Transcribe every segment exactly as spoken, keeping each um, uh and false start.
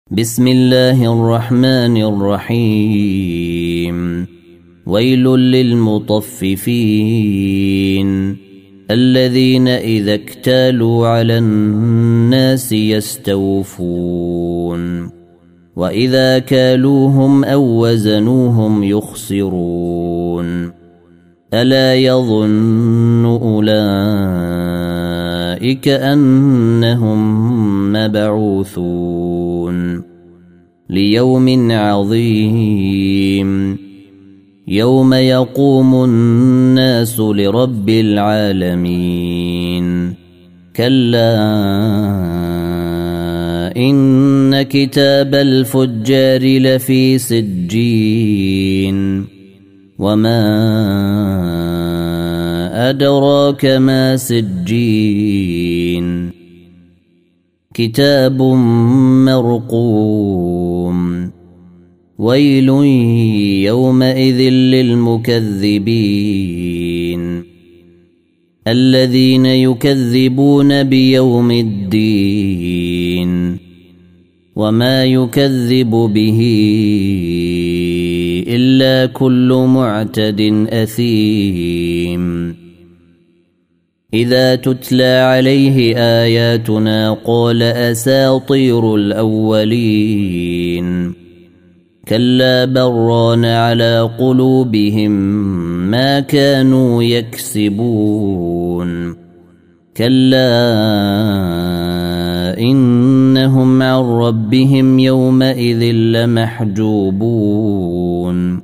بسم الله الرحمن الرحيم ويل للمطففين الذين إذا اكتالوا على الناس يستوفون وإذا كالوهم أو وزنوهم يخسرون ألا يظن أولئك أنهم مبعوثون ليوم عظيم يوم يقوم الناس لرب العالمين كلا إن كتاب الفجار لفي سجين وما أدراك ما سجين كتاب مرقوم ويل يومئذ للمكذبين الذين يكذبون بيوم الدين وما يكذب به إلا كل معتد أثيم إذا تتلى عليه آياتنا قال أساطير الأولين كلا بران على قلوبهم ما كانوا يكسبون كلا إنهم عن ربهم يومئذ لمحجوبون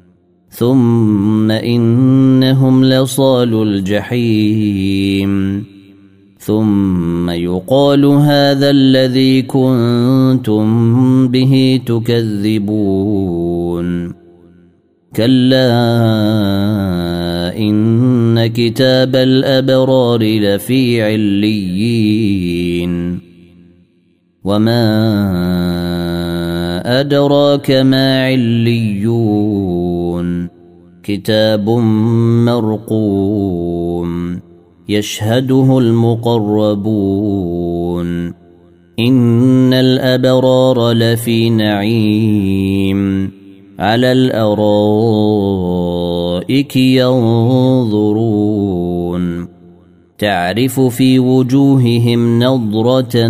ثم إنهم لصالو الجحيم ثم يقال هذا الذي كنتم به تكذبون كلا إن كتاب الأبرار لفي عليين وما أدراك ما عليون كتاب مرقوم يشهده المقربون إن الأبرار لفي نعيم على الأرائك ينظرون تعرف في وجوههم نضرة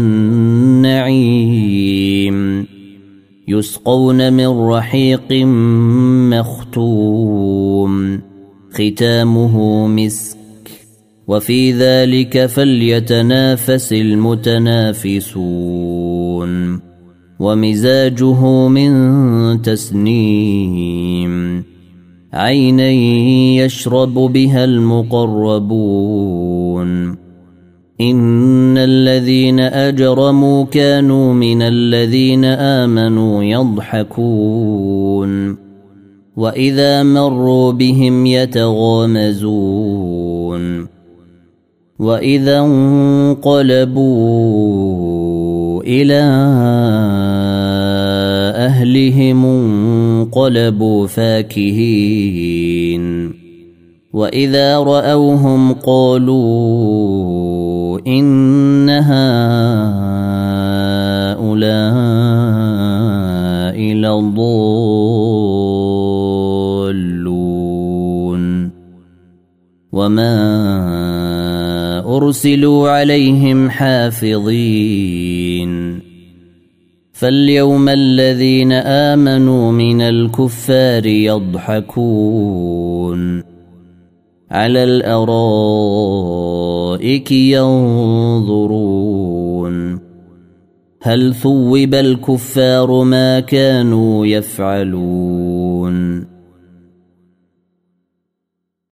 النعيم يسقون من رحيق مختوم ختامه مسك وفي ذلك فليتنافس المتنافسون ومزاجه من تسنيم عينا يشرب بها المقربون إن الذين أجرموا كانوا من الذين آمنوا يضحكون وإذا مروا بهم يتغامزون وإذا انقلبوا إلى أهلهم انقلبوا فاكهين وإذا رأوهم قالوا إن هؤلاء لضالون وما أرسلوا عليهم حافظين فاليوم الذين آمنوا من الكفار يضحكون على الأرائك ينظرون هل ثوب الكفار ما كانوا يفعلون